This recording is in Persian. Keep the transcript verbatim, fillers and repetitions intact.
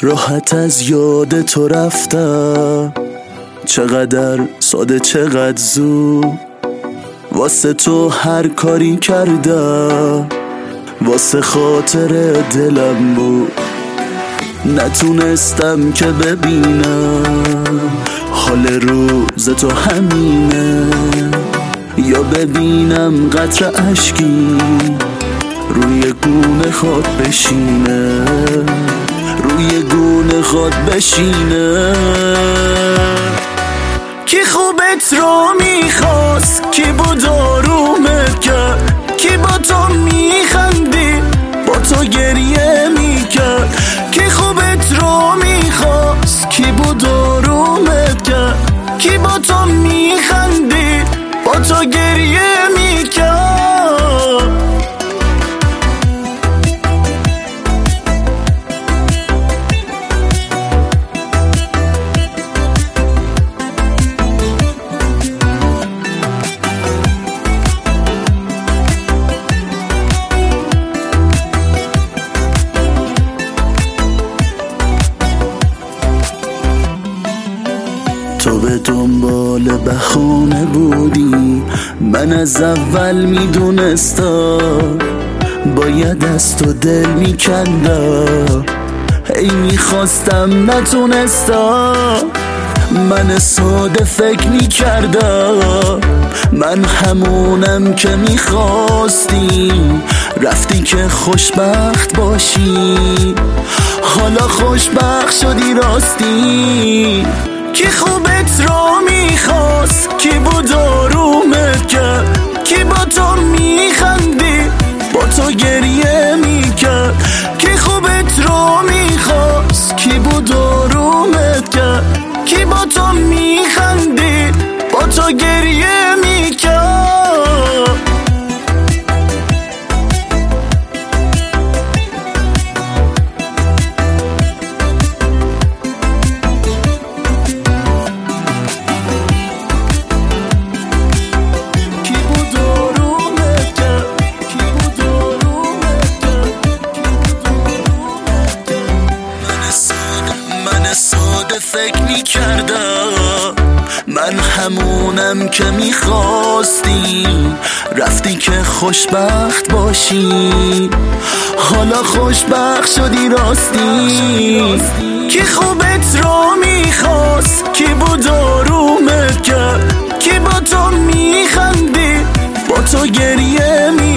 راحت از یاد تو رفتم، چقدر ساده چقدر زود واسه تو هر کاری کردم، واسه خاطر دلم بود. نتونستم که ببینم حال روز تو همینه، یا ببینم قطره اشکی روی گونه خود بشینه، روی گونه خود بشینه. کی خوبت رو میخواست، کی بود آرومت کرد، کی با تو میخندی با تو گریه میکرد. کی خوبت رو میخواست، کی بود آرومت کرد، کی با تو میخندی با تو گریه میکرد. تو به دنبال بهانه بودی، من از اول میدونستم باید از تو دل میکندم، هی میخواستم نتونستم. من ساده فکر میکردم من همونم که میخواستی، رفتی که خوشبخت باشی، حالا خوشبخت شدی راستی. کی خوبت رو میخواست، کی بود آرومت کرد، کی با تو میخندی با تو گریه میکرد. کی خوبت رو میخواست، کی بود آرومت کرد، کی با تو میخندی با تو گریه میکرد. ساده فکر میکردم من همونم که میخواستی، رفتی که خوشبخت باشی، حالا خوشبخت شدی راستی. کی خوبت رو میخواست، کی بود آرومت کرد، کی با تو میخندی با تو گریه می